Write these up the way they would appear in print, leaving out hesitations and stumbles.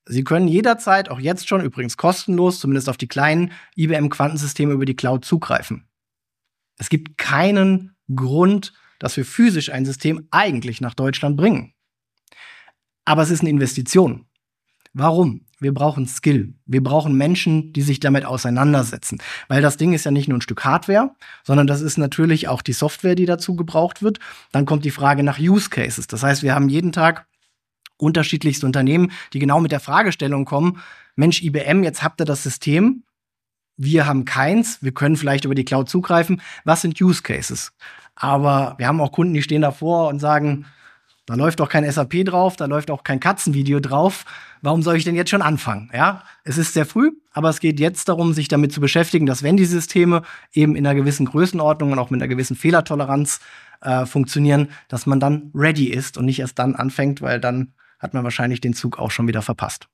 Sie können jederzeit, auch jetzt schon, übrigens kostenlos, zumindest auf die kleinen IBM-Quantensysteme über die Cloud zugreifen. Es gibt keinen Grund, dass wir physisch ein System eigentlich nach Deutschland bringen. Aber es ist eine Investition. Warum? Wir brauchen Skill. Wir brauchen Menschen, die sich damit auseinandersetzen. Weil das Ding ist ja nicht nur ein Stück Hardware, sondern das ist natürlich auch die Software, die dazu gebraucht wird. Dann kommt die Frage nach Use Cases. Das heißt, wir haben jeden Tag unterschiedlichste Unternehmen, die genau mit der Fragestellung kommen, Mensch, IBM, jetzt habt ihr das System, wir haben keins, wir können vielleicht über die Cloud zugreifen. Was sind Use Cases? Aber wir haben auch Kunden, die stehen davor und sagen, da läuft doch kein SAP drauf, da läuft auch kein Katzenvideo drauf. Warum soll ich denn jetzt schon anfangen? Ja, es ist sehr früh, aber es geht jetzt darum, sich damit zu beschäftigen, dass wenn die Systeme eben in einer gewissen Größenordnung und auch mit einer gewissen Fehlertoleranz funktionieren, dass man dann ready ist und nicht erst dann anfängt, weil dann hat man wahrscheinlich den Zug auch schon wieder verpasst.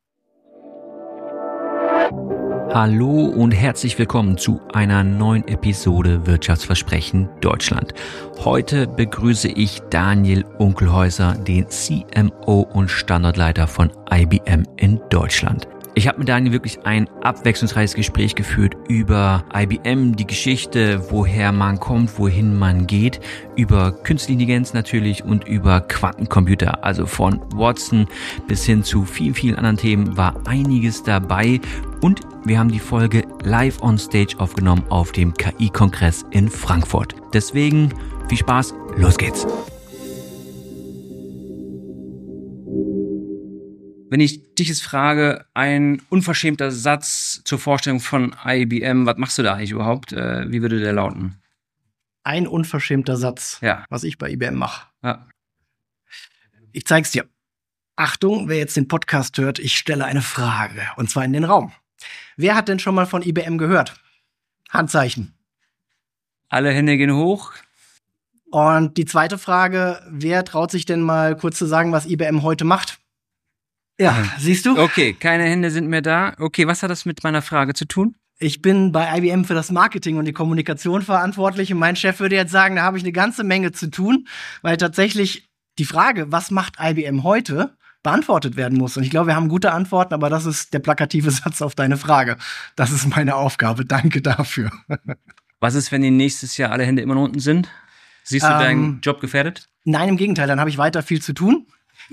Hallo und herzlich willkommen zu einer neuen Episode Wirtschaftsversprechen Deutschland. Heute begrüße ich Daniel Unkelhäuser, den CMO und Standortleiter von IBM in Deutschland. Ich habe mit Daniel wirklich ein abwechslungsreiches Gespräch geführt über IBM, die Geschichte, woher man kommt, wohin man geht, über Künstliche Intelligenz natürlich und über Quantencomputer. Also von Watson bis hin zu vielen anderen Themen war einiges dabei und wir haben die Folge live on stage aufgenommen auf dem KI-Kongress in Frankfurt. Deswegen viel Spaß, los geht's! Wenn ich dich jetzt frage, ein unverschämter Satz zur Vorstellung von IBM, was machst du da eigentlich überhaupt? Wie würde der lauten? Ein unverschämter Satz, ja, was ich bei IBM mache. Ja. Ich zeig's dir. Achtung, wer jetzt den Podcast hört, ich stelle eine Frage, und zwar in den Raum. Wer hat denn schon mal von IBM gehört? Handzeichen. Alle Hände gehen hoch. Und die zweite Frage, wer traut sich denn mal kurz zu sagen, was IBM heute macht? Ja, siehst du? Okay, keine Hände sind mehr da. Okay, was hat das mit meiner Frage zu tun? Ich bin bei IBM für das Marketing und die Kommunikation verantwortlich und mein Chef würde jetzt sagen, da habe ich eine ganze Menge zu tun, weil tatsächlich die Frage, was macht IBM heute, beantwortet werden muss. Und ich glaube, wir haben gute Antworten, aber das ist der plakative Satz auf deine Frage. Das ist meine Aufgabe. Danke dafür. Was ist, wenn nächstes Jahr alle Hände immer noch unten sind? Siehst du deinen Job gefährdet? Nein, im Gegenteil, dann habe ich weiter viel zu tun.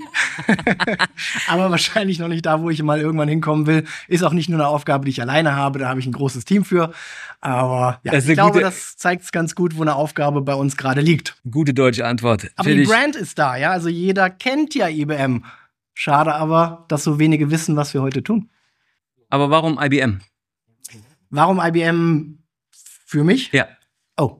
Aber wahrscheinlich noch nicht da, wo ich mal irgendwann hinkommen will. Ist auch nicht nur eine Aufgabe, die ich alleine habe, da habe ich ein großes Team für. Aber ja, ich glaube, das zeigt es ganz gut, wo eine Aufgabe bei uns gerade liegt. Gute deutsche Antwort. Aber die Brand ist da, ja. Also jeder kennt ja IBM. Schade aber, dass so wenige wissen, was wir heute tun. Aber warum IBM? Warum IBM für mich? Ja. Oh.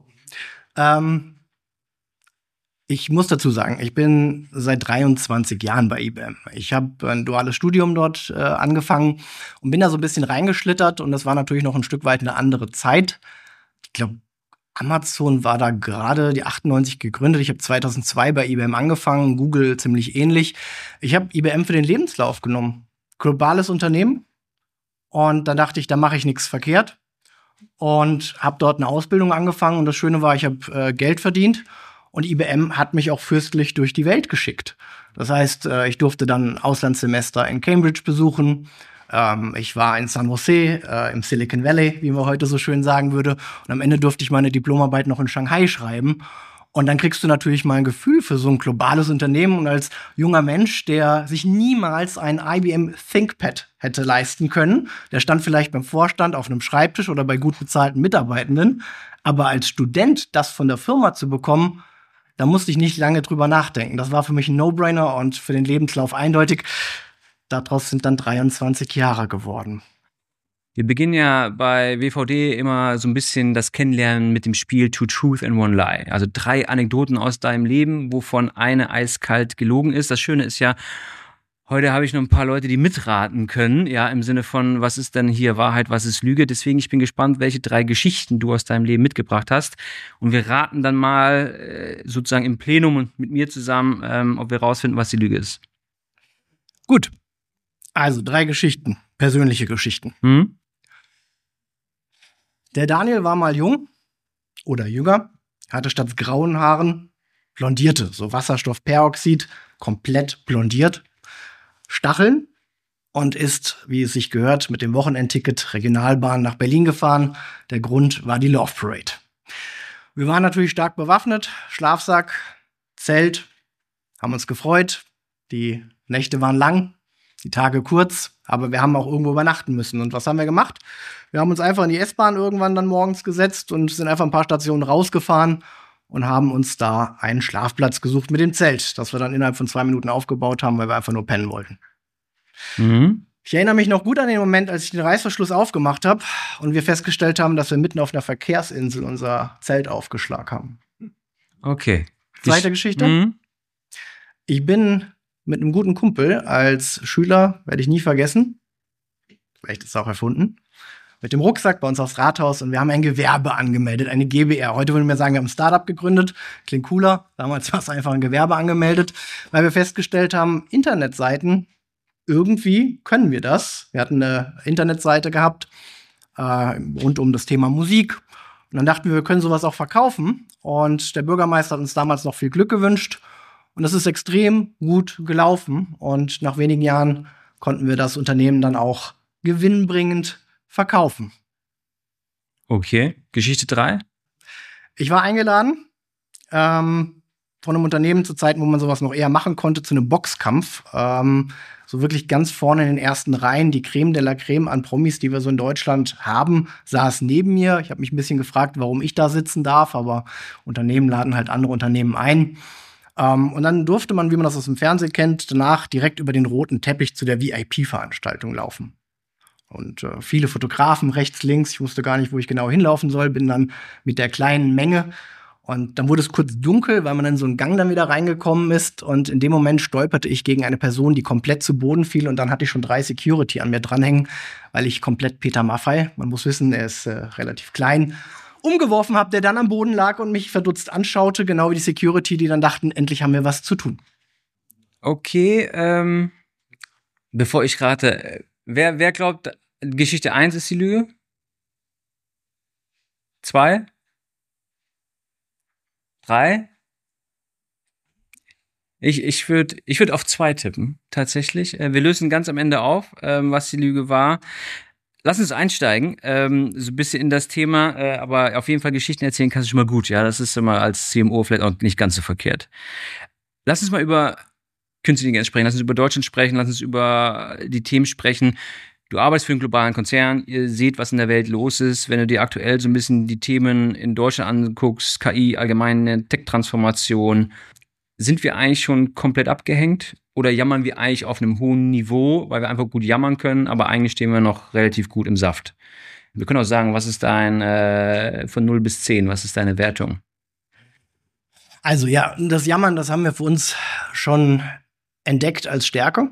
Ich muss dazu sagen, ich bin seit 23 Jahren bei IBM. Ich habe ein duales Studium dort angefangen und bin da so ein bisschen reingeschlittert. Und das war natürlich noch ein Stück weit eine andere Zeit. Ich glaube, Amazon war da gerade die 98 gegründet. Ich habe 2002 bei IBM angefangen, Google ziemlich ähnlich. Ich habe IBM für den Lebenslauf genommen. Globales Unternehmen. Und dann dachte ich, da mache ich nichts verkehrt. Und habe dort eine Ausbildung angefangen. Und das Schöne war, ich habe Geld verdient. Und IBM hat mich auch fürstlich durch die Welt geschickt. Das heißt, ich durfte dann ein Auslandssemester in Cambridge besuchen. Ich war in San Jose, im Silicon Valley, wie man heute so schön sagen würde. Und am Ende durfte ich meine Diplomarbeit noch in Shanghai schreiben. Und dann kriegst du natürlich mal ein Gefühl für so ein globales Unternehmen. Und als junger Mensch, der sich niemals ein IBM ThinkPad hätte leisten können, der stand vielleicht beim Vorstand auf einem Schreibtisch oder bei gut bezahlten Mitarbeitenden. Aber als Student das von der Firma zu bekommen, da musste ich nicht lange drüber nachdenken. Das war für mich ein No-Brainer und für den Lebenslauf eindeutig. Daraus sind dann 23 Jahre geworden. Wir beginnen ja bei WVD immer so ein bisschen das Kennenlernen mit dem Spiel Two Truth and One Lie. Also 3 Anekdoten aus deinem Leben, wovon eine eiskalt gelogen ist. Das Schöne ist ja, heute habe ich noch ein paar Leute, die mitraten können, ja, im Sinne von, was ist denn hier Wahrheit, was ist Lüge? Deswegen, ich bin gespannt, welche 3 Geschichten du aus deinem Leben mitgebracht hast. Und wir raten dann mal sozusagen im Plenum und mit mir zusammen, ob wir rausfinden, was die Lüge ist. Gut. Also 3 Geschichten, persönliche Geschichten. Der Daniel war mal jung oder jünger, hatte statt grauen Haaren blondierte, so Wasserstoffperoxid, komplett blondiert. Stacheln und ist, wie es sich gehört, mit dem Wochenendticket Regionalbahn nach Berlin gefahren. Der Grund war die Love Parade. Wir waren natürlich stark bewaffnet, Schlafsack, Zelt, haben uns gefreut. Die Nächte waren lang, die Tage kurz, aber wir haben auch irgendwo übernachten müssen. Und was haben wir gemacht? Wir haben uns einfach in die S-Bahn irgendwann dann morgens gesetzt und sind einfach ein paar Stationen rausgefahren und haben uns da einen Schlafplatz gesucht mit dem Zelt, das wir dann innerhalb von 2 Minuten aufgebaut haben, weil wir einfach nur pennen wollten. Mhm. Ich erinnere mich noch gut an den Moment, als ich den Reißverschluss aufgemacht habe und wir festgestellt haben, dass wir mitten auf einer Verkehrsinsel unser Zelt aufgeschlagen haben. Okay. Zweite Geschichte. Mhm. Ich bin mit einem guten Kumpel als Schüler, werde ich nie vergessen, vielleicht ist es auch erfunden, mit dem Rucksack bei uns aufs Rathaus und wir haben ein Gewerbe angemeldet, eine GbR. Heute würden wir sagen, wir haben ein Startup gegründet. Klingt cooler. Damals war es einfach ein Gewerbe angemeldet, weil wir festgestellt haben, Internetseiten, irgendwie können wir das. Wir hatten eine Internetseite gehabt rund um das Thema Musik. Und dann dachten wir können sowas auch verkaufen. Und der Bürgermeister hat uns damals noch viel Glück gewünscht. Und das ist extrem gut gelaufen. Und nach wenigen Jahren konnten wir das Unternehmen dann auch gewinnbringend verkaufen. Okay. Geschichte 3? Ich war eingeladen von einem Unternehmen zu Zeiten, wo man sowas noch eher machen konnte, zu einem Boxkampf. So wirklich ganz vorne in den ersten Reihen, die Creme de la Creme an Promis, die wir so in Deutschland haben, saß neben mir. Ich habe mich ein bisschen gefragt, warum ich da sitzen darf, aber Unternehmen laden halt andere Unternehmen ein. Und dann durfte man, wie man das aus dem Fernsehen kennt, danach direkt über den roten Teppich zu der VIP-Veranstaltung laufen. Und viele Fotografen rechts, links, ich wusste gar nicht, wo ich genau hinlaufen soll, bin dann mit der kleinen Menge. Und dann wurde es kurz dunkel, weil man in so einen Gang dann wieder reingekommen ist. Und in dem Moment stolperte ich gegen eine Person, die komplett zu Boden fiel. Und dann hatte ich schon 3 Security an mir dranhängen, weil ich komplett Peter Maffay, man muss wissen, er ist relativ klein, umgeworfen habe, der dann am Boden lag und mich verdutzt anschaute, genau wie die Security, die dann dachten, endlich haben wir was zu tun. Okay, bevor ich rate, wer glaubt, Geschichte 1 ist die Lüge? 2? 3? Ich würd auf 2 tippen, tatsächlich. Wir lösen ganz am Ende auf, was die Lüge war. Lass uns einsteigen, so ein bisschen in das Thema, aber auf jeden Fall Geschichten erzählen kannst du schon mal gut, ja. Das ist immer als CMO vielleicht auch nicht ganz so verkehrt. Lass uns mal über Künstliche Intelligenz sprechen, lass uns über Deutschland sprechen, lass uns über die Themen sprechen. Du arbeitest für einen globalen Konzern, ihr seht, was in der Welt los ist. Wenn du dir aktuell so ein bisschen die Themen in Deutschland anguckst, KI, allgemeine Tech-Transformation, sind wir eigentlich schon komplett abgehängt? Oder jammern wir eigentlich auf einem hohen Niveau, weil wir einfach gut jammern können, aber eigentlich stehen wir noch relativ gut im Saft? Wir können auch sagen, was ist dein, von 0 bis 10, was ist deine Wertung? Also ja, das Jammern, das haben wir für uns schon entdeckt als Stärke.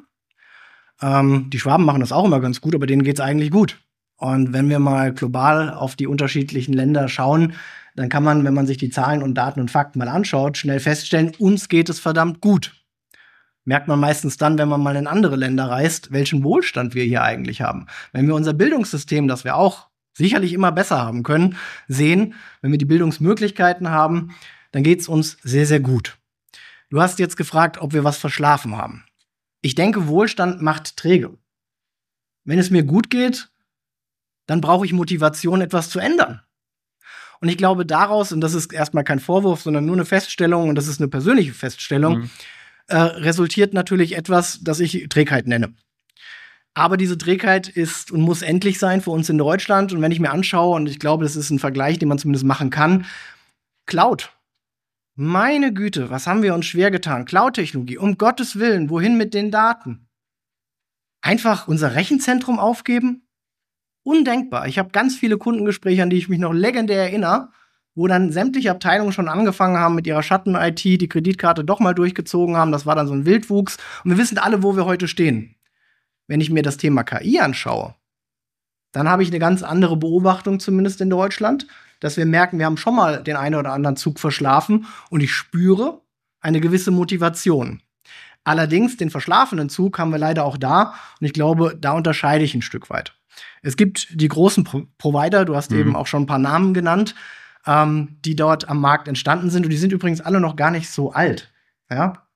Die Schwaben machen das auch immer ganz gut, aber denen geht's eigentlich gut. Und wenn wir mal global auf die unterschiedlichen Länder schauen, dann kann man, wenn man sich die Zahlen und Daten und Fakten mal anschaut, schnell feststellen, uns geht es verdammt gut. Merkt man meistens dann, wenn man mal in andere Länder reist, welchen Wohlstand wir hier eigentlich haben. Wenn wir unser Bildungssystem, das wir auch sicherlich immer besser haben können, sehen, wenn wir die Bildungsmöglichkeiten haben, dann geht's uns sehr, sehr gut. Du hast jetzt gefragt, ob wir was verschlafen haben. Ich denke, Wohlstand macht träge. Wenn es mir gut geht, dann brauche ich Motivation, etwas zu ändern. Und ich glaube daraus, und das ist erstmal kein Vorwurf, sondern nur eine Feststellung, und das ist eine persönliche Feststellung, resultiert natürlich etwas, das ich Trägheit nenne. Aber diese Trägheit ist und muss endlich sein für uns in Deutschland. Und wenn ich mir anschaue, und ich glaube, das ist ein Vergleich, den man zumindest machen kann, Cloud. Meine Güte, was haben wir uns schwer getan? Cloud-Technologie, um Gottes Willen, wohin mit den Daten? Einfach unser Rechenzentrum aufgeben? Undenkbar. Ich habe ganz viele Kundengespräche, an die ich mich noch legendär erinnere, wo dann sämtliche Abteilungen schon angefangen haben mit ihrer Schatten-IT, die Kreditkarte doch mal durchgezogen haben. Das war dann so ein Wildwuchs. Und wir wissen alle, wo wir heute stehen. Wenn ich mir das Thema KI anschaue, dann habe ich eine ganz andere Beobachtung, zumindest in Deutschland, dass wir merken, wir haben schon mal den einen oder anderen Zug verschlafen und ich spüre eine gewisse Motivation. Allerdings, den verschlafenen Zug haben wir leider auch da und ich glaube, da unterscheide ich ein Stück weit. Es gibt die großen Provider, du hast eben auch schon ein paar Namen genannt, die dort am Markt entstanden sind und die sind übrigens alle noch gar nicht so alt. Ja?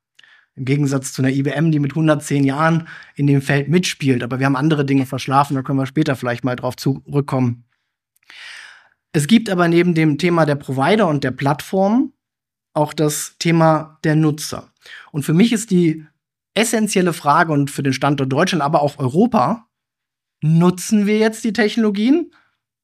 Im Gegensatz zu einer IBM, die mit 110 Jahren in dem Feld mitspielt. Aber wir haben andere Dinge verschlafen, da können wir später vielleicht mal drauf zurückkommen. Es gibt aber neben dem Thema der Provider und der Plattform auch das Thema der Nutzer. Und für mich ist die essentielle Frage und für den Standort Deutschland, aber auch Europa, nutzen wir jetzt die Technologien?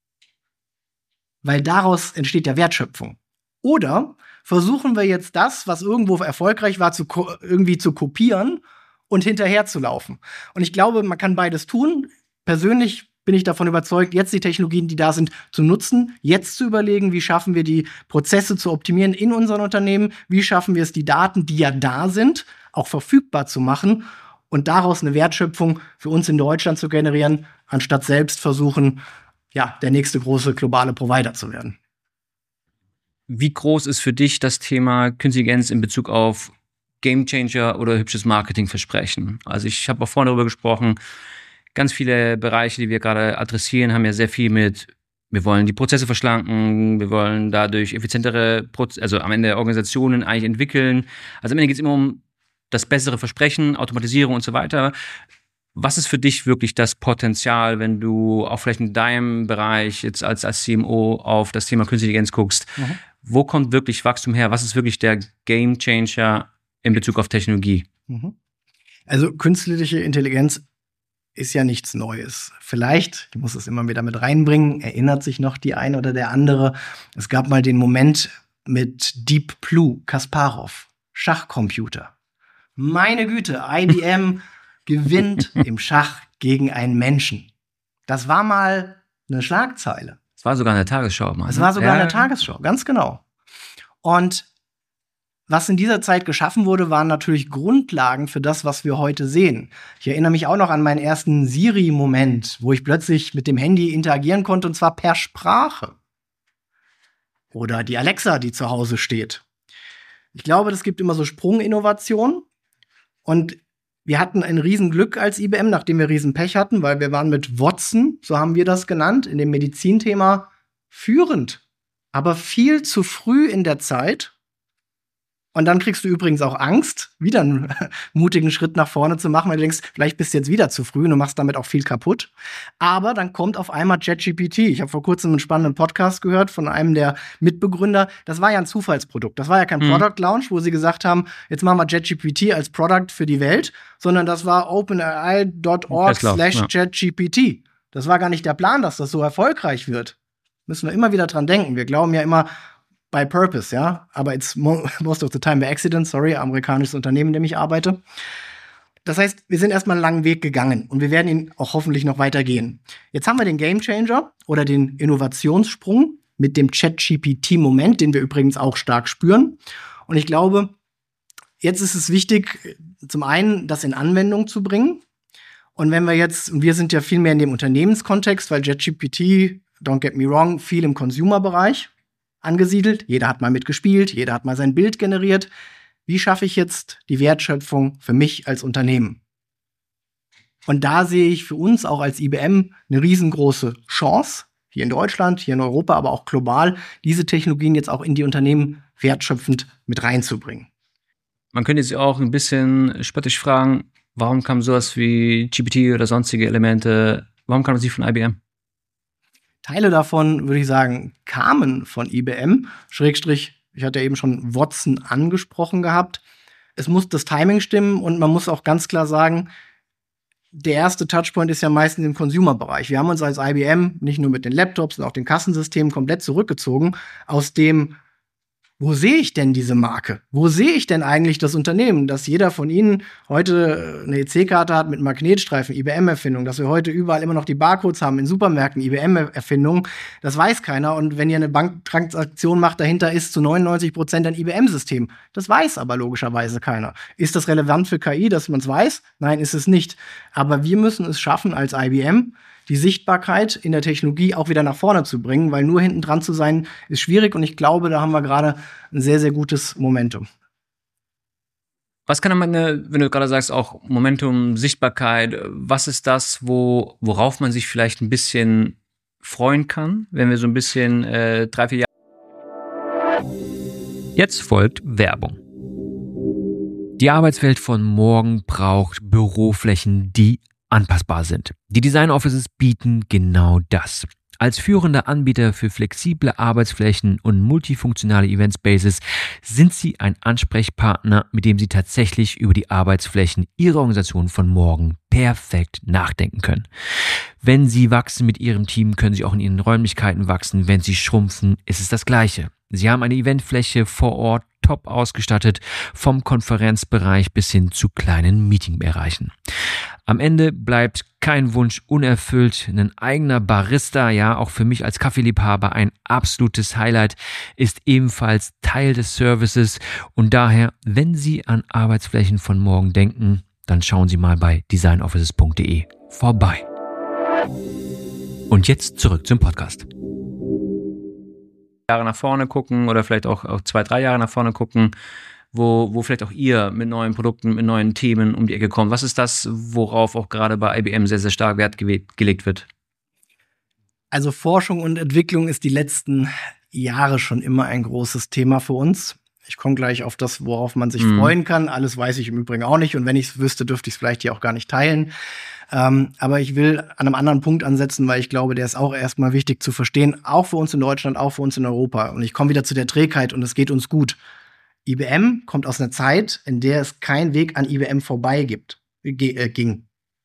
Weil daraus entsteht ja Wertschöpfung. Oder versuchen wir jetzt das, was irgendwo erfolgreich war, irgendwie zu kopieren und hinterher zu laufen? Und ich glaube, man kann beides tun. Persönlich bin ich davon überzeugt, jetzt die Technologien, die da sind, zu nutzen, jetzt zu überlegen, wie schaffen wir die Prozesse zu optimieren in unseren Unternehmen, wie schaffen wir es, die Daten, die ja da sind, auch verfügbar zu machen und daraus eine Wertschöpfung für uns in Deutschland zu generieren, anstatt selbst versuchen, ja, der nächste große globale Provider zu werden. Wie groß ist für dich das Thema Künstliche Intelligenz in Bezug auf Gamechanger oder hübsches Marketingversprechen? Also ich habe auch vorhin darüber gesprochen, ganz viele Bereiche, die wir gerade adressieren, haben ja sehr viel mit, wir wollen die Prozesse verschlanken, wir wollen dadurch effizientere also am Ende Organisationen eigentlich entwickeln. Also am Ende geht es immer um das bessere Versprechen, Automatisierung und so weiter. Was ist für dich wirklich das Potenzial, wenn du auch vielleicht in deinem Bereich jetzt als CMO auf das Thema Künstliche Intelligenz guckst? Mhm. Wo kommt wirklich Wachstum her? Was ist wirklich der Gamechanger in Bezug auf Technologie? Mhm. Also künstliche Intelligenz ist ja nichts Neues. Vielleicht, ich muss es immer wieder mit reinbringen, erinnert sich noch die eine oder der andere. Es gab mal den Moment mit Deep Blue, Kasparov, Schachcomputer. Meine Güte, IBM gewinnt im Schach gegen einen Menschen. Das war mal eine Schlagzeile. Es war sogar in der Tagesschau. Es war sogar in der Tagesschau, ganz genau. Und was in dieser Zeit geschaffen wurde, waren natürlich Grundlagen für das, was wir heute sehen. Ich erinnere mich auch noch an meinen ersten Siri-Moment, wo ich plötzlich mit dem Handy interagieren konnte, und zwar per Sprache. Oder die Alexa, die zu Hause steht. Ich glaube, es gibt immer so Sprunginnovationen. Und wir hatten ein Riesenglück als IBM, nachdem wir Riesenpech hatten, weil wir waren mit Watson, so haben wir das genannt, in dem Medizinthema führend. Aber viel zu früh in der Zeit. Und dann kriegst du übrigens auch Angst, wieder einen mutigen Schritt nach vorne zu machen, weil du denkst, vielleicht bist du jetzt wieder zu früh und du machst damit auch viel kaputt. Aber dann kommt auf einmal ChatGPT. Ich habe vor kurzem einen spannenden Podcast gehört von einem der Mitbegründer. Das war ja ein Zufallsprodukt. Das war ja kein Product Launch, wo sie gesagt haben, jetzt machen wir ChatGPT als Product für die Welt, sondern das war openai.org/ChatGPT. Das war gar nicht der Plan, dass das so erfolgreich wird. Müssen wir immer wieder dran denken. Wir glauben ja immer, by purpose, ja, aber it's most of the time by accident, sorry, amerikanisches Unternehmen, in dem ich arbeite. Das heißt, wir sind erstmal einen langen Weg gegangen und wir werden ihn auch hoffentlich noch weitergehen. Jetzt haben wir den Gamechanger oder den Innovationssprung mit dem ChatGPT-Moment, den wir übrigens auch stark spüren. Und ich glaube, jetzt ist es wichtig, zum einen das in Anwendung zu bringen. Und wenn wir jetzt, und wir sind ja viel mehr in dem Unternehmenskontext, weil ChatGPT, don't get me wrong, viel im Consumer-Bereich angesiedelt. Jeder hat mal mitgespielt, jeder hat mal sein Bild generiert. Wie schaffe ich jetzt die Wertschöpfung für mich als Unternehmen? Und da sehe ich für uns auch als IBM eine riesengroße Chance, hier in Deutschland, hier in Europa, aber auch global, diese Technologien jetzt auch in die Unternehmen wertschöpfend mit reinzubringen. Man könnte jetzt auch ein bisschen spöttisch fragen, warum kam sowas wie GPT oder sonstige Elemente, warum kam das nicht von IBM? Teile davon, würde ich sagen, kamen von IBM, Schrägstrich, ich hatte ja eben schon Watson angesprochen gehabt. Es muss das Timing stimmen und man muss auch ganz klar sagen, der erste Touchpoint ist ja meistens im Consumer-Bereich. Wir haben uns als IBM nicht nur mit den Laptops, sondern auch den Kassensystemen komplett zurückgezogen aus dem, wo sehe ich denn diese Marke? Wo sehe ich denn eigentlich das Unternehmen? Dass jeder von Ihnen heute eine EC-Karte hat mit Magnetstreifen, IBM-Erfindung, dass wir heute überall immer noch die Barcodes haben in Supermärkten, IBM-Erfindung, das weiß keiner. Und wenn ihr eine Banktransaktion macht, dahinter ist zu 99% ein IBM-System. Das weiß aber logischerweise keiner. Ist das relevant für KI, dass man es weiß? Nein, ist es nicht. Aber wir müssen es schaffen als IBM, die Sichtbarkeit in der Technologie auch wieder nach vorne zu bringen, weil nur hinten dran zu sein, ist schwierig und ich glaube, da haben wir gerade ein sehr, sehr gutes Momentum. Was kann man, wenn du gerade sagst, auch Momentum, Sichtbarkeit, was ist das, worauf man sich vielleicht ein bisschen freuen kann, wenn wir so ein bisschen 3-4 Jahre... Jetzt folgt Werbung. Die Arbeitswelt von morgen braucht Büroflächen, die anpassbar sind. Die Design Offices bieten genau das. Als führender Anbieter für flexible Arbeitsflächen und multifunktionale Event Spaces sind Sie ein Ansprechpartner, mit dem Sie tatsächlich über die Arbeitsflächen Ihrer Organisation von morgen perfekt nachdenken können. Wenn Sie wachsen mit Ihrem Team, können Sie auch in Ihren Räumlichkeiten wachsen. Wenn Sie schrumpfen, ist es das Gleiche. Sie haben eine Eventfläche vor Ort, top ausgestattet, vom Konferenzbereich bis hin zu kleinen Meetingbereichen. Am Ende bleibt kein Wunsch unerfüllt. Ein eigener Barista, ja, auch für mich als Kaffeeliebhaber ein absolutes Highlight, ist ebenfalls Teil des Services. Und daher, wenn Sie an Arbeitsflächen von morgen denken, dann schauen Sie mal bei designoffices.de vorbei. Und jetzt zurück zum Podcast. Jahre nach vorne gucken oder vielleicht auch 2-3 Jahre nach vorne gucken, wo vielleicht auch ihr mit neuen Produkten, mit neuen Themen um die Ecke kommt. Was ist das, worauf auch gerade bei IBM sehr, sehr stark Wert gelegt wird? Also Forschung und Entwicklung ist die letzten Jahre schon immer ein großes Thema für uns. Ich komme gleich auf das, worauf man sich freuen kann. Alles weiß ich im Übrigen auch nicht. Und wenn ich es wüsste, dürfte ich es vielleicht hier auch gar nicht teilen. Aber ich will an einem anderen Punkt ansetzen, weil ich glaube, der ist auch erstmal wichtig zu verstehen. Auch für uns in Deutschland, auch für uns in Europa. Und ich komme wieder zu der Trägheit und es geht uns gut. IBM kommt aus einer Zeit, in der es keinen Weg an IBM vorbei ging.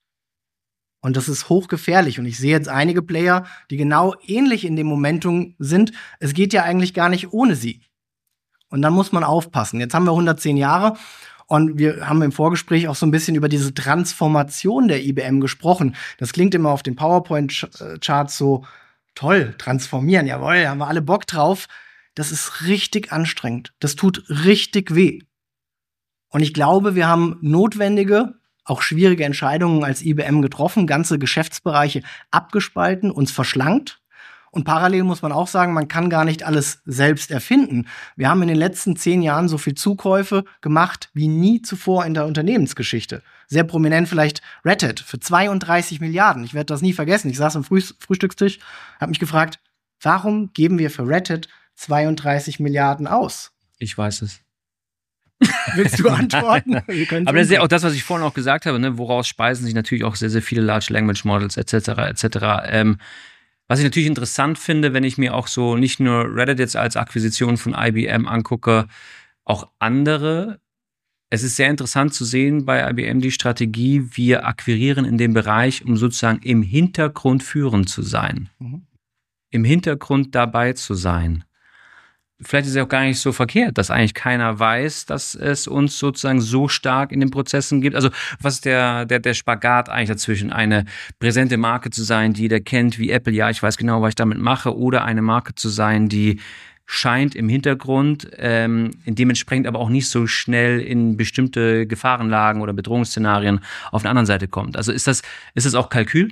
Und das ist hochgefährlich. Und ich sehe jetzt einige Player, die genau ähnlich in dem Momentum sind. Es geht ja eigentlich gar nicht ohne sie. Und dann muss man aufpassen. Jetzt haben wir 110 Jahre und wir haben im Vorgespräch auch so ein bisschen über diese Transformation der IBM gesprochen. Das klingt immer auf den PowerPoint-Charts so toll, transformieren, jawohl, haben wir alle Bock drauf. Das ist richtig anstrengend. Das tut richtig weh. Und ich glaube, wir haben notwendige, auch schwierige Entscheidungen als IBM getroffen, ganze Geschäftsbereiche abgespalten, uns verschlankt. Und parallel muss man auch sagen, man kann gar nicht alles selbst erfinden. Wir haben in den letzten 10 Jahren so viel Zukäufe gemacht wie nie zuvor in der Unternehmensgeschichte. Sehr prominent vielleicht Red Hat für 32 Milliarden. Ich werde das nie vergessen. Ich saß am Frühstückstisch, habe mich gefragt, warum geben wir für Red Hat 32 Milliarden aus? Ich weiß es. Willst du antworten? Aber das ist ja auch das, was ich vorhin auch gesagt habe, ne? Woraus speisen sich natürlich auch sehr, sehr viele Large Language Models etc. Was ich natürlich interessant finde, wenn ich mir auch so nicht nur Reddit jetzt als Akquisition von IBM angucke, auch andere. Es ist sehr interessant zu sehen bei IBM die Strategie, wir akquirieren in dem Bereich, um sozusagen im Hintergrund führend zu sein. Im Hintergrund dabei zu sein. Vielleicht ist es auch gar nicht so verkehrt, dass eigentlich keiner weiß, dass es uns sozusagen so stark in den Prozessen gibt. Also was ist der Spagat eigentlich dazwischen? Eine präsente Marke zu sein, die jeder kennt, wie Apple, ja, ich weiß genau, was ich damit mache, oder eine Marke zu sein, die scheint im Hintergrund, dementsprechend aber auch nicht so schnell in bestimmte Gefahrenlagen oder Bedrohungsszenarien auf der anderen Seite kommt. Also ist das auch Kalkül?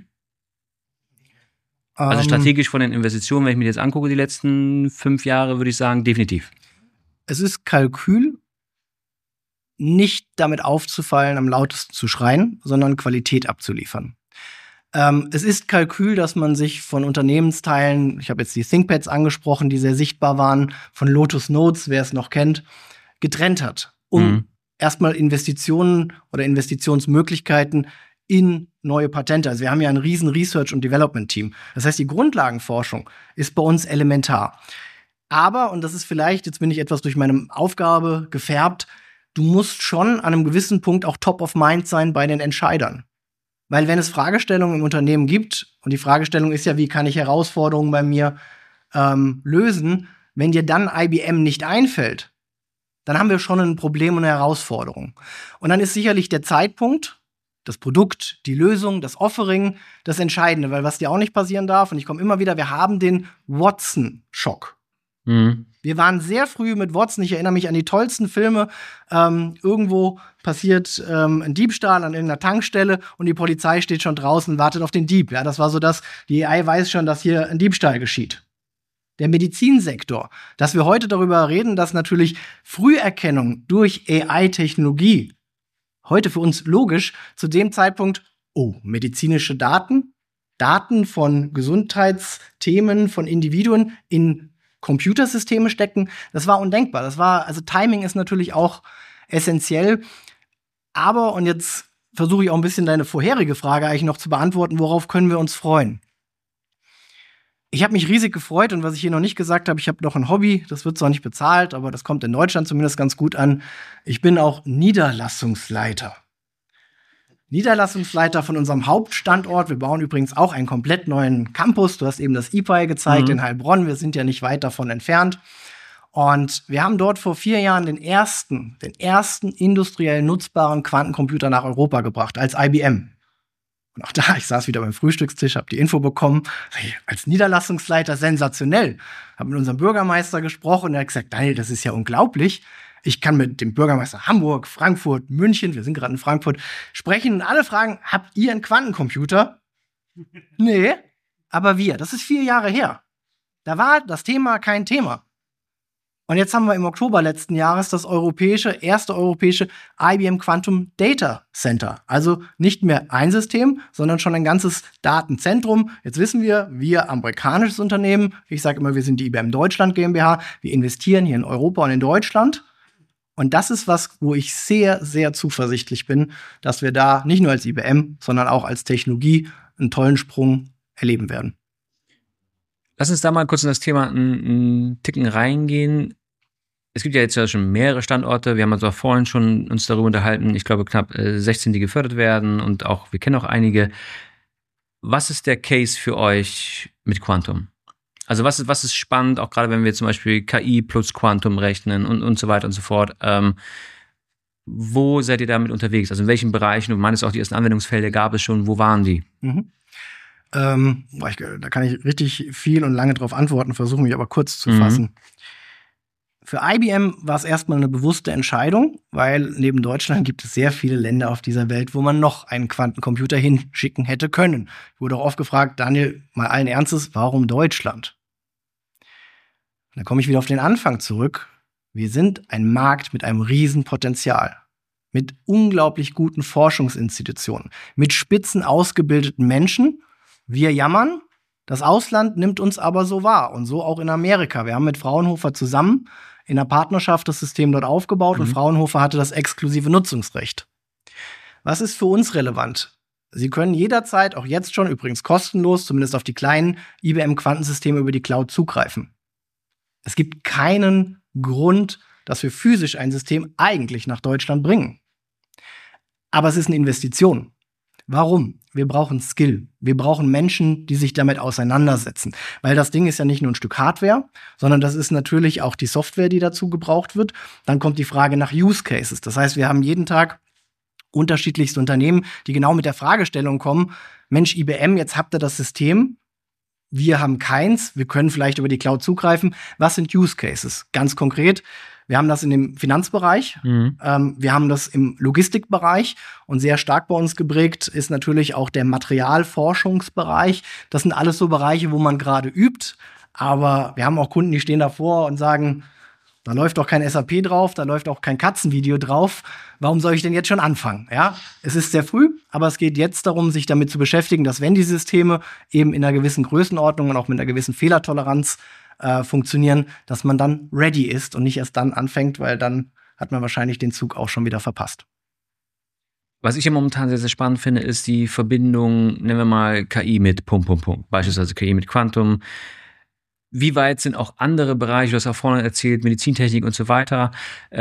Also strategisch von den Investitionen, wenn ich mir das angucke, die letzten 5 Jahre, würde ich sagen, definitiv. Es ist Kalkül, nicht damit aufzufallen, am lautesten zu schreien, sondern Qualität abzuliefern. Es ist Kalkül, dass man sich von Unternehmensteilen, ich habe jetzt die ThinkPads angesprochen, die sehr sichtbar waren, von Lotus Notes, wer es noch kennt, getrennt hat, um erstmal Investitionen oder Investitionsmöglichkeiten in neue Patente. Also wir haben ja ein riesen Research- und Development-Team. Das heißt, die Grundlagenforschung ist bei uns elementar. Aber, und das ist vielleicht, jetzt bin ich etwas durch meine Aufgabe gefärbt, du musst schon an einem gewissen Punkt auch top of mind sein bei den Entscheidern. Weil wenn es Fragestellungen im Unternehmen gibt, und die Fragestellung ist ja, wie kann ich Herausforderungen bei mir lösen, wenn dir dann IBM nicht einfällt, dann haben wir schon ein Problem und eine Herausforderung. Und dann ist sicherlich der Zeitpunkt, das Produkt, die Lösung, das Offering, das Entscheidende, weil was dir auch nicht passieren darf, und ich komme immer wieder, wir haben den Watson-Schock. Wir waren sehr früh mit Watson, ich erinnere mich an die tollsten Filme, irgendwo passiert ein Diebstahl an irgendeiner Tankstelle und die Polizei steht schon draußen und wartet auf den Dieb. Ja, das war so das, die AI weiß schon, dass hier ein Diebstahl geschieht. Der Medizinsektor, dass wir heute darüber reden, dass natürlich Früherkennung durch AI-Technologie heute für uns logisch, zu dem Zeitpunkt, medizinische Daten von Gesundheitsthemen, von Individuen in Computersysteme stecken, das war undenkbar. Also Timing ist natürlich auch essentiell. Aber, und jetzt versuche ich auch ein bisschen deine vorherige Frage eigentlich noch zu beantworten, worauf können wir uns freuen? Ich habe mich riesig gefreut und was ich hier noch nicht gesagt habe, ich habe noch ein Hobby, das wird zwar nicht bezahlt, aber das kommt in Deutschland zumindest ganz gut an. Ich bin auch Niederlassungsleiter. Niederlassungsleiter von unserem Hauptstandort. Wir bauen übrigens auch einen komplett neuen Campus. Du hast eben das IPAI gezeigt in Heilbronn. Wir sind ja nicht weit davon entfernt. Und wir haben dort vor 4 Jahren den ersten industriell nutzbaren Quantencomputer nach Europa gebracht, als IBM. Und auch da, ich saß wieder beim Frühstückstisch, habe die Info bekommen, als Niederlassungsleiter sensationell. Habe mit unserem Bürgermeister gesprochen und er hat gesagt, Daniel, das ist ja unglaublich. Ich kann mit dem Bürgermeister Hamburg, Frankfurt, München, wir sind gerade in Frankfurt, sprechen und alle fragen, habt ihr einen Quantencomputer? Nee, aber wir. Das ist 4 Jahre her. Da war das Thema kein Thema. Und jetzt haben wir im Oktober letzten Jahres das erste europäische IBM Quantum Data Center. Also nicht mehr ein System, sondern schon ein ganzes Datenzentrum. Jetzt wissen wir amerikanisches Unternehmen, ich sage immer, wir sind die IBM Deutschland GmbH, wir investieren hier in Europa und in Deutschland. Und das ist was, wo ich sehr, sehr zuversichtlich bin, dass wir da nicht nur als IBM, sondern auch als Technologie einen tollen Sprung erleben werden. Lass uns da mal kurz in das Thema einen Ticken reingehen. Es gibt ja jetzt ja schon mehrere Standorte. Wir haben also auch vorhin schon uns darüber unterhalten. Ich glaube, knapp 16, die gefördert werden. Und auch, wir kennen auch einige. Was ist der Case für euch mit Quantum? Also was ist spannend, auch gerade wenn wir zum Beispiel KI plus Quantum rechnen und so weiter und so fort. Wo seid ihr damit unterwegs? Also in welchen Bereichen? Du meinst auch, die ersten Anwendungsfelder gab es schon. Wo waren die? Da kann ich richtig viel und lange drauf antworten, versuche mich aber kurz zu fassen. Für IBM war es erstmal eine bewusste Entscheidung, weil neben Deutschland gibt es sehr viele Länder auf dieser Welt, wo man noch einen Quantencomputer hinschicken hätte können. Ich wurde auch oft gefragt, Daniel, mal allen Ernstes, warum Deutschland? Und dann komme ich wieder auf den Anfang zurück. Wir sind ein Markt mit einem riesen Potenzial, mit unglaublich guten Forschungsinstitutionen, mit spitzen ausgebildeten Menschen. Wir jammern, das Ausland nimmt uns aber so wahr und so auch in Amerika. Wir haben mit Fraunhofer zusammen in einer Partnerschaft das System dort aufgebaut und Fraunhofer hatte das exklusive Nutzungsrecht. Was ist für uns relevant? Sie können jederzeit, auch jetzt schon übrigens kostenlos, zumindest auf die kleinen IBM-Quantensysteme über die Cloud zugreifen. Es gibt keinen Grund, dass wir physisch ein System eigentlich nach Deutschland bringen. Aber es ist eine Investition. Warum? Wir brauchen Skill. Wir brauchen Menschen, die sich damit auseinandersetzen. Weil das Ding ist ja nicht nur ein Stück Hardware, sondern das ist natürlich auch die Software, die dazu gebraucht wird. Dann kommt die Frage nach Use Cases. Das heißt, wir haben jeden Tag unterschiedlichste Unternehmen, die genau mit der Fragestellung kommen, Mensch, IBM, jetzt habt ihr das System. Wir haben keins. Wir können vielleicht über die Cloud zugreifen. Was sind Use Cases? Ganz konkret. Wir haben das in dem Finanzbereich, wir haben das im Logistikbereich und sehr stark bei uns geprägt ist natürlich auch der Materialforschungsbereich. Das sind alles so Bereiche, wo man gerade übt, aber wir haben auch Kunden, die stehen davor und sagen, da läuft doch kein SAP drauf, da läuft auch kein Katzenvideo drauf. Warum soll ich denn jetzt schon anfangen? Ja, es ist sehr früh, aber es geht jetzt darum, sich damit zu beschäftigen, dass wenn die Systeme eben in einer gewissen Größenordnung und auch mit einer gewissen Fehlertoleranz funktionieren, dass man dann ready ist und nicht erst dann anfängt, weil dann hat man wahrscheinlich den Zug auch schon wieder verpasst. Was ich ja momentan sehr, sehr spannend finde, ist die Verbindung, nennen wir mal KI mit Beispielsweise KI mit Quantum. Wie weit sind auch andere Bereiche, du hast auch vorhin erzählt, Medizintechnik und so weiter.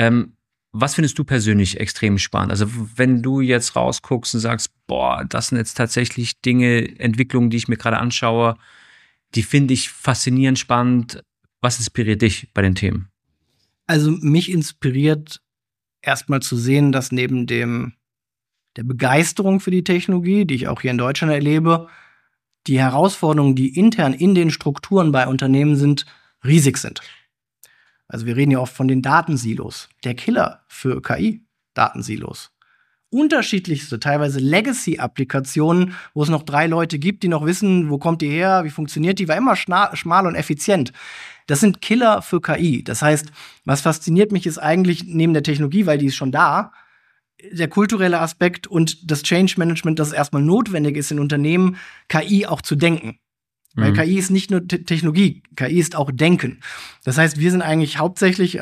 Was findest du persönlich extrem spannend? Also wenn du jetzt rausguckst und sagst, boah, das sind jetzt tatsächlich Dinge, Entwicklungen, die ich mir gerade anschaue, die finde ich faszinierend spannend. Was inspiriert dich bei den Themen? Also mich inspiriert erstmal zu sehen, dass neben der Begeisterung für die Technologie, die ich auch hier in Deutschland erlebe, die Herausforderungen, die intern in den Strukturen bei Unternehmen sind, riesig sind. Also wir reden ja oft von den Datensilos. Der Killer für KI, Datensilos. Unterschiedlichste, teilweise Legacy-Applikationen, wo es noch 3 Leute gibt, die noch wissen, wo kommt die her, wie funktioniert die, war immer schmal und effizient. Das sind Killer für KI. Das heißt, was fasziniert mich ist eigentlich neben der Technologie, weil die ist schon da, der kulturelle Aspekt und das Change-Management, das erstmal notwendig ist in Unternehmen, KI auch zu denken. Weil KI ist nicht nur Technologie, KI ist auch Denken. Das heißt, wir sind eigentlich hauptsächlich, also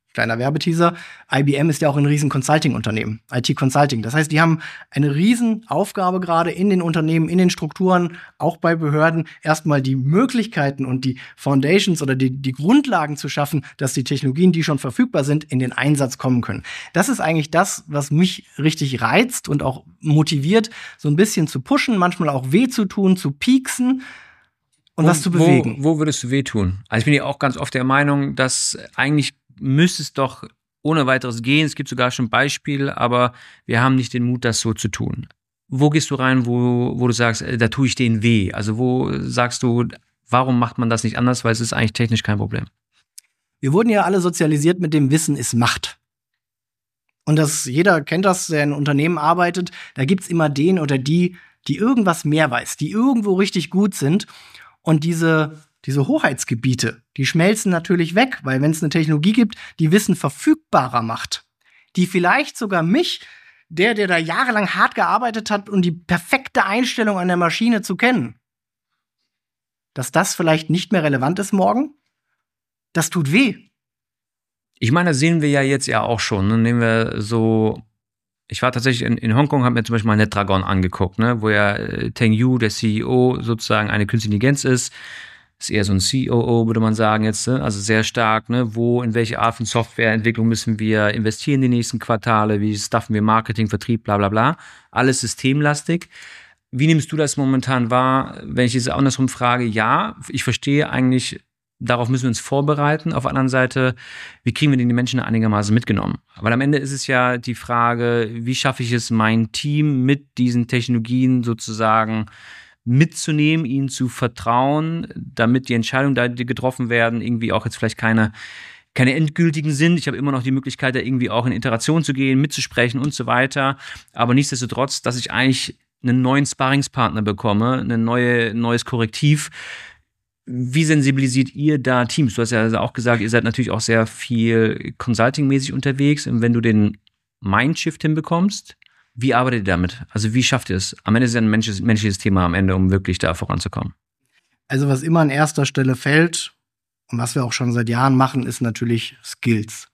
kleiner Werbeteaser, IBM ist ja auch ein riesen Consulting-Unternehmen, IT-Consulting. Das heißt, die haben eine riesen Aufgabe gerade in den Unternehmen, in den Strukturen, auch bei Behörden, erstmal die Möglichkeiten und die Foundations oder die Grundlagen zu schaffen, dass die Technologien, die schon verfügbar sind, in den Einsatz kommen können. Das ist eigentlich das, was mich richtig reizt und auch motiviert, so ein bisschen zu pushen, manchmal auch weh zu tun, zu pieksen und was zu bewegen. Wo würdest du wehtun? Also ich bin ja auch ganz oft der Meinung, dass eigentlich müsste es doch ohne weiteres gehen. Es gibt sogar schon Beispiele, aber wir haben nicht den Mut, das so zu tun. Wo gehst du rein, wo du sagst, da tue ich denen weh? Also wo sagst du, warum macht man das nicht anders? Weil es ist eigentlich technisch kein Problem. Wir wurden ja alle sozialisiert mit dem Wissen ist Macht. Und jeder kennt das, der in Unternehmen arbeitet. Da gibt's immer den oder die irgendwas mehr weiß, die irgendwo richtig gut sind. Und diese Hoheitsgebiete, die schmelzen natürlich weg, weil wenn es eine Technologie gibt, die Wissen verfügbarer macht, die vielleicht sogar mich, der da jahrelang hart gearbeitet hat, um die perfekte Einstellung an der Maschine zu kennen, dass das vielleicht nicht mehr relevant ist morgen, das tut weh. Ich meine, das sehen wir ja jetzt ja auch schon. Ne? Nehmen wir so, ich war tatsächlich in Hongkong, habe mir zum Beispiel mal NetDragon angeguckt, ne? Wo ja Teng Yu, der CEO, sozusagen eine künstliche Intelligenz ist eher so ein COO, würde man sagen jetzt, ne? Also sehr stark, ne? In welche Art von Softwareentwicklung müssen wir investieren die nächsten Quartale, wie staffen wir Marketing, Vertrieb, bla bla bla. Alles systemlastig. Wie nimmst du das momentan wahr, wenn ich jetzt andersrum frage? Ja, ich verstehe eigentlich, darauf müssen wir uns vorbereiten. Auf der anderen Seite, wie kriegen wir denn die Menschen einigermaßen mitgenommen? Weil am Ende ist es ja die Frage, wie schaffe ich es, mein Team mit diesen Technologien sozusagen mitzunehmen, ihnen zu vertrauen, damit die Entscheidungen, die getroffen werden, irgendwie auch jetzt vielleicht keine endgültigen sind. Ich habe immer noch die Möglichkeit, da irgendwie auch in Interaktion zu gehen, mitzusprechen und so weiter. Aber nichtsdestotrotz, dass ich eigentlich einen neuen Sparringspartner bekomme, ein neues Korrektiv. Wie sensibilisiert ihr da Teams? Du hast ja auch gesagt, ihr seid natürlich auch sehr viel Consulting-mäßig unterwegs. Und wenn du den Mindshift hinbekommst, wie arbeitet ihr damit? Also wie schafft ihr es? Am Ende ist es ja ein menschliches Thema am Ende, um wirklich da voranzukommen. Also was immer an erster Stelle fällt und was wir auch schon seit Jahren machen, ist natürlich Skills.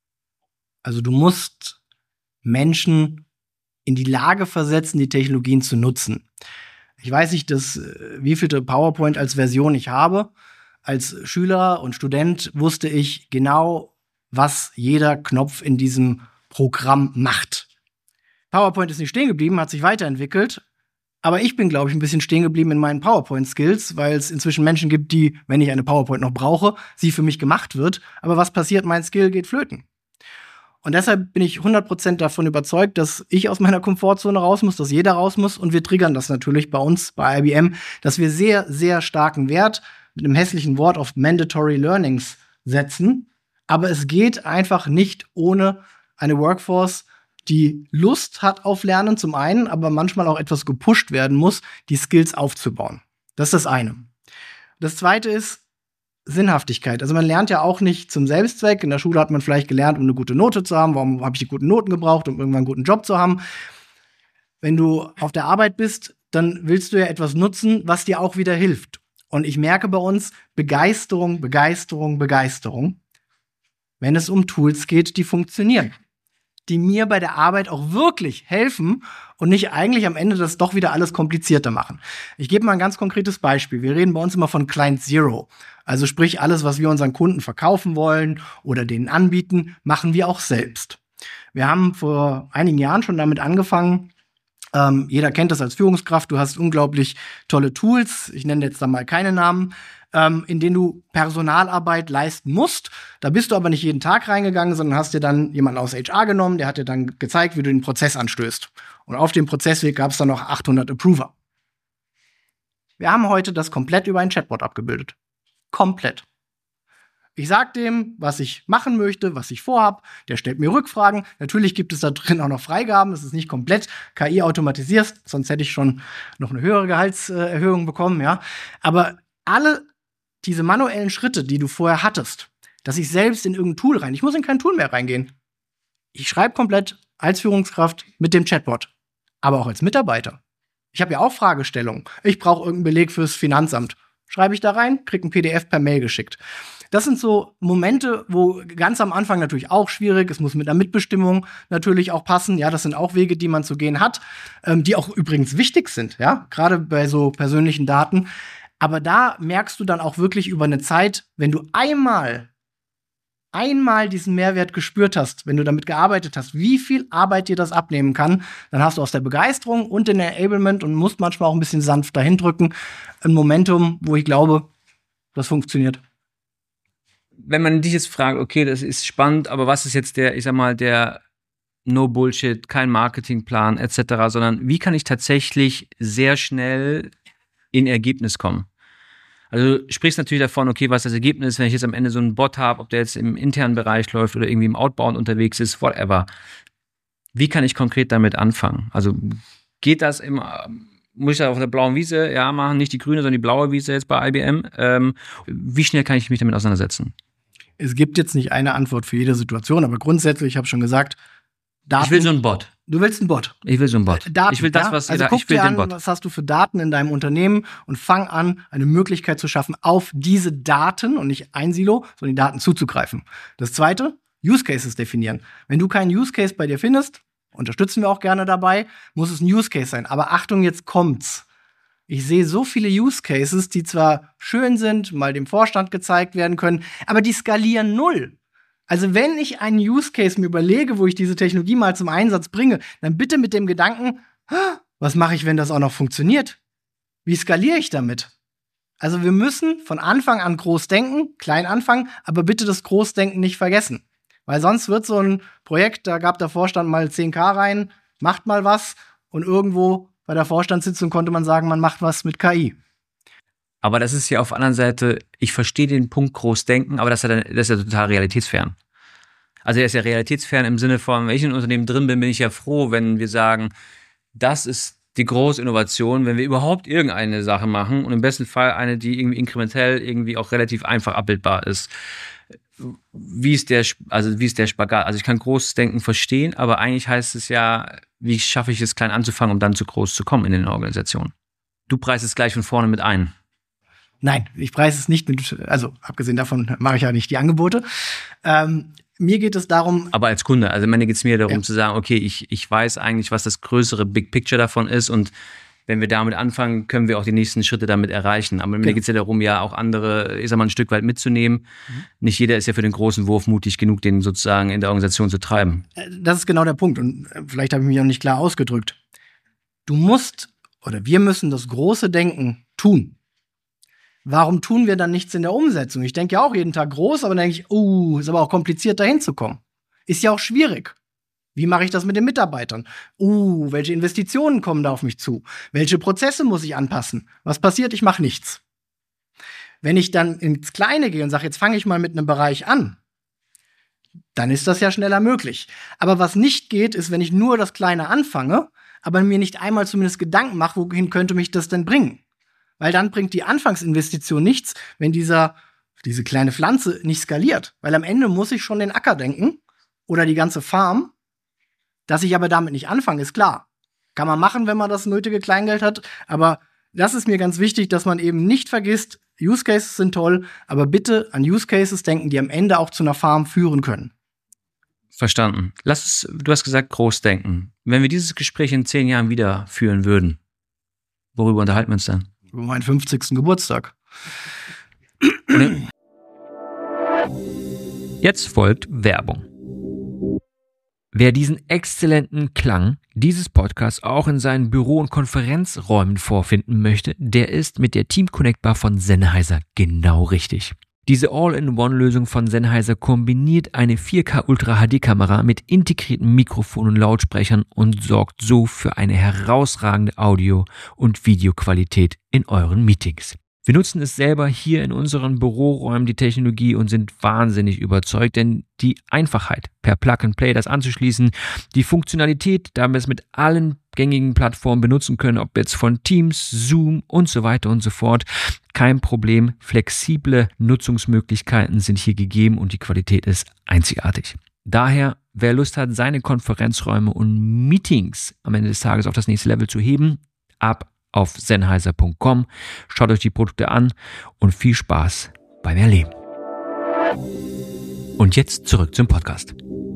Also du musst Menschen in die Lage versetzen, die Technologien zu nutzen. Ich weiß nicht, wievielte PowerPoint als Version ich habe. Als Schüler und Student wusste ich genau, was jeder Knopf in diesem Programm macht. PowerPoint ist nicht stehen geblieben, hat sich weiterentwickelt. Aber ich bin, glaube ich, ein bisschen stehen geblieben in meinen PowerPoint-Skills, weil es inzwischen Menschen gibt, die, wenn ich eine PowerPoint noch brauche, sie für mich gemacht wird. Aber was passiert? Mein Skill geht flöten. Und deshalb bin ich 100% davon überzeugt, dass ich aus meiner Komfortzone raus muss, dass jeder raus muss. Und wir triggern das natürlich bei uns, bei IBM, dass wir sehr, sehr starken Wert mit einem hässlichen Wort auf Mandatory Learnings setzen. Aber es geht einfach nicht ohne eine Workforce, die Lust hat auf Lernen zum einen, aber manchmal auch etwas gepusht werden muss, die Skills aufzubauen. Das ist das eine. Das zweite ist Sinnhaftigkeit. Also man lernt ja auch nicht zum Selbstzweck. In der Schule hat man vielleicht gelernt, um eine gute Note zu haben. Warum habe ich die guten Noten gebraucht, um irgendwann einen guten Job zu haben? Wenn du auf der Arbeit bist, dann willst du ja etwas nutzen, was dir auch wieder hilft. Und ich merke bei uns Begeisterung, Begeisterung, Begeisterung, wenn es um Tools geht, die funktionieren, die mir bei der Arbeit auch wirklich helfen und nicht eigentlich am Ende das doch wieder alles komplizierter machen. Ich gebe mal ein ganz konkretes Beispiel. Wir reden bei uns immer von Client Zero. Also sprich, alles, was wir unseren Kunden verkaufen wollen oder denen anbieten, machen wir auch selbst. Wir haben vor einigen Jahren schon damit angefangen. Jeder kennt das als Führungskraft. Du hast unglaublich tolle Tools. Ich nenne jetzt da mal keine Namen. In denen du Personalarbeit leisten musst. Da bist du aber nicht jeden Tag reingegangen, sondern hast dir dann jemanden aus HR genommen, der hat dir dann gezeigt, wie du den Prozess anstößt. Und auf dem Prozessweg gab es dann noch 800 Approver. Wir haben heute das komplett über ein Chatbot abgebildet. Komplett. Ich sag dem, was ich machen möchte, was ich vorhab. Der stellt mir Rückfragen. Natürlich gibt es da drin auch noch Freigaben. Es ist nicht komplett KI automatisiert, sonst hätte ich schon noch eine höhere Gehaltserhöhung bekommen, ja. Aber alle diese manuellen Schritte, die du vorher hattest, dass ich selbst in irgendein Tool ich muss in kein Tool mehr reingehen. Ich schreibe komplett als Führungskraft mit dem Chatbot, aber auch als Mitarbeiter. Ich habe ja auch Fragestellungen. Ich brauche irgendeinen Beleg fürs Finanzamt. Schreibe ich da rein, kriege ein PDF per Mail geschickt. das sind so Momente, wo ganz am Anfang natürlich auch schwierig, es muss mit einer Mitbestimmung natürlich auch passen. Ja, das sind auch Wege, die man zu gehen hat, die auch übrigens wichtig sind, ja, gerade bei so persönlichen Daten. Aber da merkst du dann auch wirklich über eine Zeit, wenn du einmal diesen Mehrwert gespürt hast, wenn du damit gearbeitet hast, wie viel Arbeit dir das abnehmen kann, dann hast du aus der Begeisterung und den Enablement und musst manchmal auch ein bisschen sanft dahin drücken, ein Momentum, wo ich glaube, das funktioniert. Wenn man dich jetzt fragt, okay, das ist spannend, aber was ist jetzt der No Bullshit, kein Marketingplan etc., sondern wie kann ich tatsächlich sehr schnell in Ergebnis kommen? Also du sprichst natürlich davon, okay, was ist das Ergebnis, wenn ich jetzt am Ende so einen Bot habe, ob der jetzt im internen Bereich läuft oder irgendwie im Outbound unterwegs ist, whatever. Wie kann ich konkret damit anfangen? Also geht das muss ich das auf der blauen Wiese machen, nicht die grüne, sondern die blaue Wiese jetzt bei IBM? Wie schnell kann ich mich damit auseinandersetzen? Es gibt jetzt nicht eine Antwort für jede Situation, aber grundsätzlich, ich habe schon gesagt, Daten. Ich will so einen Bot. Du willst einen Bot. Ich will so einen Bot. Daten, ich will das, was also guck dir an, was hast du für Daten in deinem Unternehmen und fang an, eine Möglichkeit zu schaffen, auf diese Daten und nicht ein Silo, sondern die Daten zuzugreifen. Das Zweite, Use Cases definieren. Wenn du keinen Use Case bei dir findest, unterstützen wir auch gerne dabei, muss es ein Use Case sein. Aber Achtung, jetzt kommt's. Ich sehe so viele Use Cases, die zwar schön sind, mal dem Vorstand gezeigt werden können, aber die skalieren null. Also wenn ich einen Use Case mir überlege, wo ich diese Technologie mal zum Einsatz bringe, dann bitte mit dem Gedanken, was mache ich, wenn das auch noch funktioniert? Wie skaliere ich damit? Also wir müssen von Anfang an groß denken, klein anfangen, aber bitte das Großdenken nicht vergessen. Weil sonst wird so ein Projekt, da gab der Vorstand mal 10.000 rein, macht mal was und irgendwo bei der Vorstandssitzung konnte man sagen, man macht was mit KI. Aber das ist ja auf der anderen Seite, ich verstehe den Punkt Großdenken, aber das ist ja total realitätsfern. Also er ist ja realitätsfern im Sinne von, wenn ich in einem Unternehmen drin bin, bin ich ja froh, wenn wir sagen, das ist die große Innovation, wenn wir überhaupt irgendeine Sache machen und im besten Fall eine, die irgendwie inkrementell irgendwie auch relativ einfach abbildbar ist. Wie ist der Spagat? Also ich kann Großdenken verstehen, aber eigentlich heißt es ja, wie schaffe ich es klein anzufangen, um dann zu groß zu kommen in den Organisationen? Du preist es gleich von vorne mit ein. Nein, ich preise es nicht mit, also abgesehen davon mache ich ja nicht die Angebote. Mir geht es darum. Aber als Kunde, also mir geht es mir darum zu sagen, okay, ich weiß eigentlich, was das größere Big Picture davon ist und wenn wir damit anfangen, können wir auch die nächsten Schritte damit erreichen. Aber mir geht es ja darum, ja auch andere, ich sag mal, ein Stück weit mitzunehmen. Nicht jeder ist ja für den großen Wurf mutig genug, den sozusagen in der Organisation zu treiben. Das ist genau der Punkt und vielleicht habe ich mich auch nicht klar ausgedrückt. Du musst oder wir müssen das große Denken tun. Warum tun wir dann nichts in der Umsetzung? Ich denke ja auch jeden Tag groß, aber dann denke ich, ist aber auch kompliziert, da hinzukommen. Ist ja auch schwierig. Wie mache ich das mit den Mitarbeitern? Welche Investitionen kommen da auf mich zu? Welche Prozesse muss ich anpassen? Was passiert? Ich mache nichts. Wenn ich dann ins Kleine gehe und sage, jetzt fange ich mal mit einem Bereich an, dann ist das ja schneller möglich. Aber was nicht geht, ist, wenn ich nur das Kleine anfange, aber mir nicht einmal zumindest Gedanken mache, wohin könnte mich das denn bringen? Weil dann bringt die Anfangsinvestition nichts, wenn diese kleine Pflanze nicht skaliert. Weil am Ende muss ich schon den Acker denken oder die ganze Farm. Dass ich aber damit nicht anfange, ist klar. Kann man machen, wenn man das nötige Kleingeld hat. Aber das ist mir ganz wichtig, dass man eben nicht vergisst, Use Cases sind toll, aber bitte an Use Cases denken, die am Ende auch zu einer Farm führen können. Verstanden. Du hast gesagt, groß denken. Wenn wir dieses Gespräch in 10 Jahren wieder führen würden, worüber unterhalten wir uns dann? Über meinen 50. Geburtstag. Jetzt folgt Werbung. Wer diesen exzellenten Klang dieses Podcasts auch in seinen Büro- und Konferenzräumen vorfinden möchte, der ist mit der Team Connect Bar von Sennheiser genau richtig. Diese All-in-One-Lösung von Sennheiser kombiniert eine 4K Ultra HD-Kamera mit integrierten Mikrofonen und Lautsprechern und sorgt so für eine herausragende Audio- und Videoqualität in euren Meetings. Wir nutzen es selber hier in unseren Büroräumen, die Technologie, und sind wahnsinnig überzeugt, denn die Einfachheit, per Plug-and-Play das anzuschließen, die Funktionalität, da wir es mit allen gängigen Plattformen benutzen können, ob jetzt von Teams, Zoom und so weiter und so fort, kein Problem. Flexible Nutzungsmöglichkeiten sind hier gegeben und die Qualität ist einzigartig. Daher, wer Lust hat, seine Konferenzräume und Meetings am Ende des Tages auf das nächste Level zu heben, ab auf Sennheiser.com. Schaut euch die Produkte an und viel Spaß beim Erleben. Und jetzt zurück zum Podcast.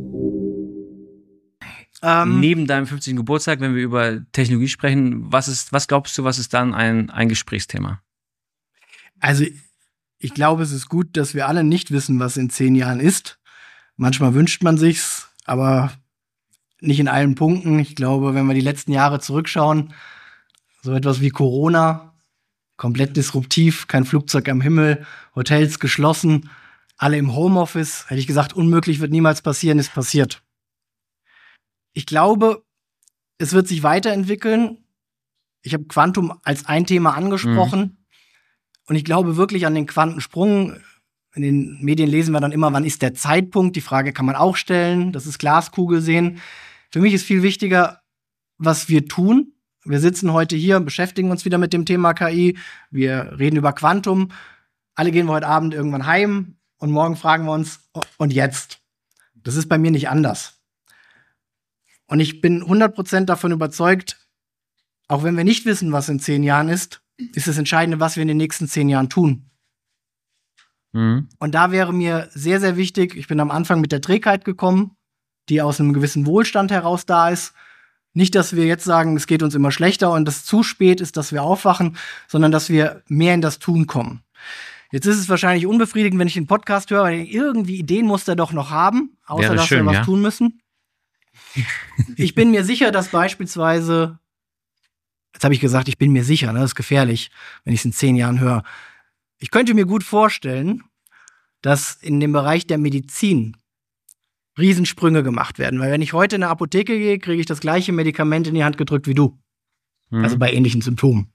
Neben deinem 50. Geburtstag, wenn wir über Technologie sprechen, was glaubst du, was ist dann ein Gesprächsthema? Also ich glaube, es ist gut, dass wir alle nicht wissen, was in 10 Jahren ist. Manchmal wünscht man sich's, aber nicht in allen Punkten. Ich glaube, wenn wir die letzten Jahre zurückschauen, so etwas wie Corona, komplett disruptiv, kein Flugzeug am Himmel, Hotels geschlossen, alle im Homeoffice, hätte ich gesagt, unmöglich, wird niemals passieren, ist passiert. Ich glaube, es wird sich weiterentwickeln. Ich habe Quantum als ein Thema angesprochen. Und ich glaube wirklich an den Quantensprung. In den Medien lesen wir dann immer, wann ist der Zeitpunkt? Die Frage kann man auch stellen. Das ist Glaskugel sehen. Für mich ist viel wichtiger, was wir tun. Wir sitzen heute hier, beschäftigen uns wieder mit dem Thema KI. Wir reden über Quantum. Alle gehen wir heute Abend irgendwann heim. Und morgen fragen wir uns, und jetzt? Das ist bei mir nicht anders. Und ich bin 100% davon überzeugt, auch wenn wir nicht wissen, was in 10 Jahren ist das Entscheidende, was wir in den nächsten 10 Jahren tun. Und da wäre mir sehr, sehr wichtig, ich bin am Anfang mit der Trägheit gekommen, die aus einem gewissen Wohlstand heraus da ist. Nicht, dass wir jetzt sagen, es geht uns immer schlechter und es zu spät ist, dass wir aufwachen, sondern dass wir mehr in das Tun kommen. Jetzt ist es wahrscheinlich unbefriedigend, wenn ich den Podcast höre, weil irgendwie Ideen muss er doch noch haben, außer dass wir was tun müssen. Ich bin mir sicher, dass beispielsweise, jetzt habe ich gesagt, ich bin mir sicher, das ist gefährlich, wenn ich es in 10 Jahren höre. Ich könnte mir gut vorstellen, dass in dem Bereich der Medizin Riesensprünge gemacht werden. Weil wenn ich heute in eine Apotheke gehe, kriege ich das gleiche Medikament in die Hand gedrückt wie du. Also bei ähnlichen Symptomen.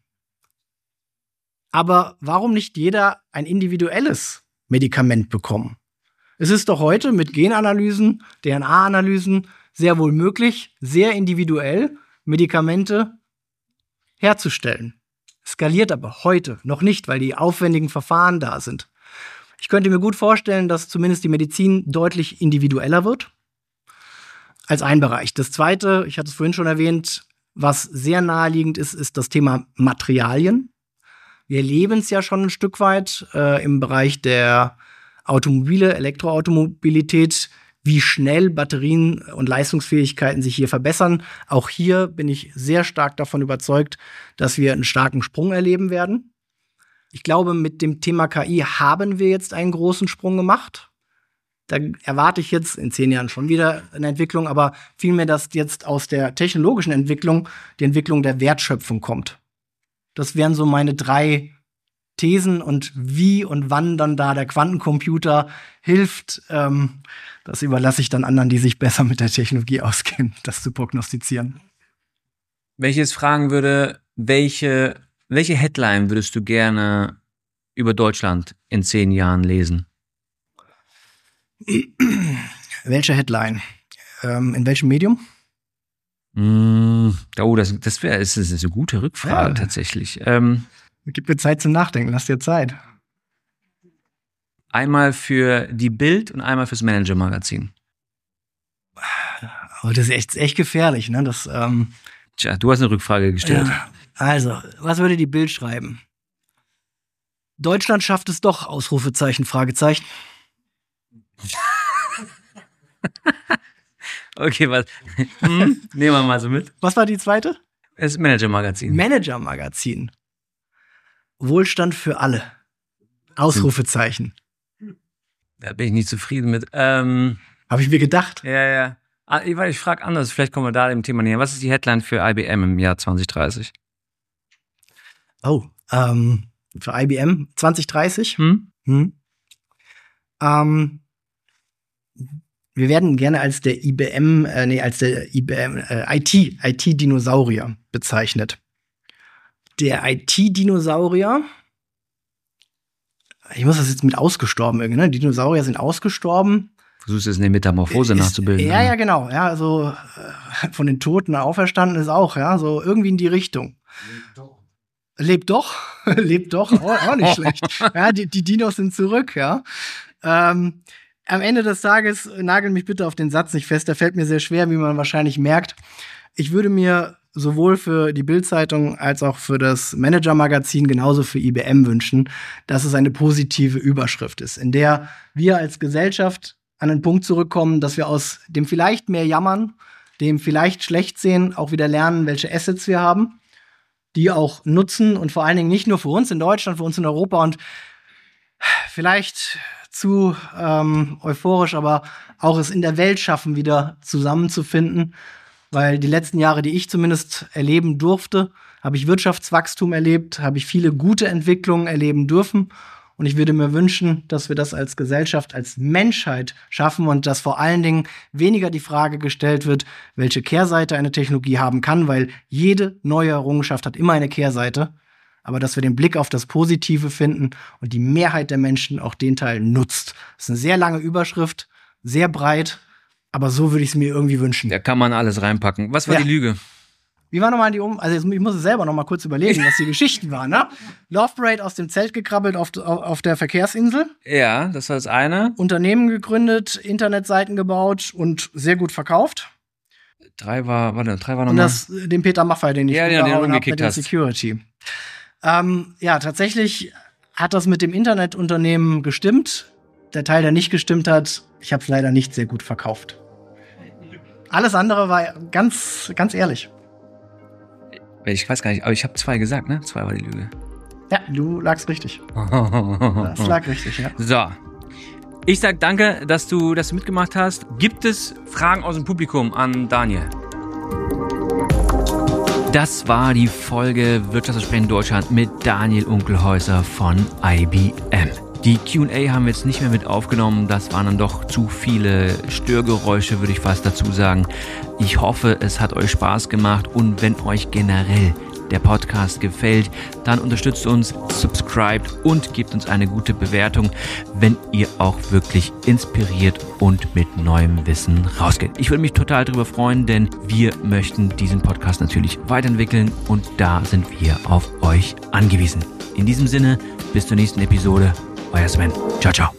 Aber warum nicht jeder ein individuelles Medikament bekommen? Es ist doch heute mit Genanalysen, DNA-Analysen sehr wohl möglich, sehr individuell Medikamente herzustellen. Skaliert aber heute noch nicht, weil die aufwendigen Verfahren da sind. Ich könnte mir gut vorstellen, dass zumindest die Medizin deutlich individueller wird. Als ein Bereich. Das Zweite, ich hatte es vorhin schon erwähnt, was sehr naheliegend ist, ist das Thema Materialien. Wir erleben es ja schon ein Stück weit im Bereich der Automobile, Elektroautomobilität, wie schnell Batterien und Leistungsfähigkeiten sich hier verbessern. Auch hier bin ich sehr stark davon überzeugt, dass wir einen starken Sprung erleben werden. Ich glaube, mit dem Thema KI haben wir jetzt einen großen Sprung gemacht. Da erwarte ich jetzt in 10 Jahren schon wieder eine Entwicklung, aber vielmehr, dass jetzt aus der technologischen Entwicklung die Entwicklung der Wertschöpfung kommt. Das wären so meine 3 Thesen und wie und wann dann da der Quantencomputer hilft, das überlasse ich dann anderen, die sich besser mit der Technologie auskennen, das zu prognostizieren. Wenn ich jetzt fragen würde, welche Headline würdest du gerne über Deutschland in 10 Jahren lesen? Welche Headline? In welchem Medium? Das ist eine gute Rückfrage tatsächlich. Gib mir Zeit zum Nachdenken, lass dir Zeit. Einmal für die Bild und einmal fürs Manager-Magazin. Oh, das ist echt gefährlich, ne? Tja, du hast eine Rückfrage gestellt. Also, was würde die Bild schreiben? Deutschland schafft es doch, Ausrufezeichen, Fragezeichen. Okay, was? Nehmen wir mal so mit. Was war die zweite? Das Manager-Magazin. Manager-Magazin. Wohlstand für alle. Ausrufezeichen. Da bin ich nicht zufrieden mit. Habe ich mir gedacht. Ja. Ich frage anders, vielleicht kommen wir da dem Thema näher. Was ist die Headline für IBM im Jahr 2030? Oh, für IBM 2030? Wir werden gerne als der IBM IT-Dinosaurier bezeichnet. Der IT-Dinosaurier, ich muss das jetzt mit ausgestorben irgendwie, ne? Die Dinosaurier sind ausgestorben. Versuchst du jetzt eine Metamorphose nachzubilden? Ja, genau. Ja, also von den Toten auferstanden ist auch, ja, so irgendwie in die Richtung. Lebt doch. Lebt doch, auch nicht schlecht. Ja, die Dinos sind zurück, ja. Am Ende des Tages, nagel mich bitte auf den Satz nicht fest, der fällt mir sehr schwer, wie man wahrscheinlich merkt. Ich würde mir sowohl für die Bild-Zeitung als auch für das Manager-Magazin, genauso für IBM wünschen, dass es eine positive Überschrift ist, in der wir als Gesellschaft an den Punkt zurückkommen, dass wir aus dem vielleicht mehr Jammern, dem vielleicht schlecht sehen, auch wieder lernen, welche Assets wir haben, die auch nutzen und vor allen Dingen nicht nur für uns in Deutschland, für uns in Europa und vielleicht zu euphorisch, aber auch es in der Welt schaffen, wieder zusammenzufinden, weil die letzten Jahre, die ich zumindest erleben durfte, habe ich Wirtschaftswachstum erlebt, habe ich viele gute Entwicklungen erleben dürfen. Und ich würde mir wünschen, dass wir das als Gesellschaft, als Menschheit schaffen und dass vor allen Dingen weniger die Frage gestellt wird, welche Kehrseite eine Technologie haben kann, weil jede neue Errungenschaft hat immer eine Kehrseite. Aber dass wir den Blick auf das Positive finden und die Mehrheit der Menschen auch den Teil nutzt. Das ist eine sehr lange Überschrift, sehr breit, aber so würde ich es mir irgendwie wünschen. Da kann man alles reinpacken. Was war die Lüge? Wie war nochmal Also ich muss es selber nochmal kurz überlegen, was die Geschichten waren, ne? Love Parade aus dem Zelt gekrabbelt auf der Verkehrsinsel. Ja, das war das eine. Unternehmen gegründet, Internetseiten gebaut und sehr gut verkauft. 3 war nochmal. Und den Peter Maffay, den ich den umgekickt hast. Security. Tatsächlich hat das mit dem Internetunternehmen gestimmt. Der Teil, der nicht gestimmt hat, ich habe es leider nicht sehr gut verkauft. Alles andere war ganz, ganz ehrlich. Ich weiß gar nicht, aber ich habe 2 gesagt, ne? 2 war die Lüge. Ja, du lagst richtig. Das lag richtig, ja. So. Ich sag danke, dass du mitgemacht hast. Gibt es Fragen aus dem Publikum an Daniel? Das war die Folge Wirtschaftsversprechen Deutschland mit Daniel Unkelhäuser von IBM. Die Q&A haben wir jetzt nicht mehr mit aufgenommen, das waren dann doch zu viele Störgeräusche, würde ich fast dazu sagen. Ich hoffe, es hat euch Spaß gemacht und wenn euch generell der Podcast gefällt, dann unterstützt uns, subscribt und gebt uns eine gute Bewertung, wenn ihr auch wirklich inspiriert und mit neuem Wissen rausgeht. Ich würde mich total darüber freuen, denn wir möchten diesen Podcast natürlich weiterentwickeln und da sind wir auf euch angewiesen. In diesem Sinne, bis zur nächsten Episode. Euer Sven. Ciao, ciao.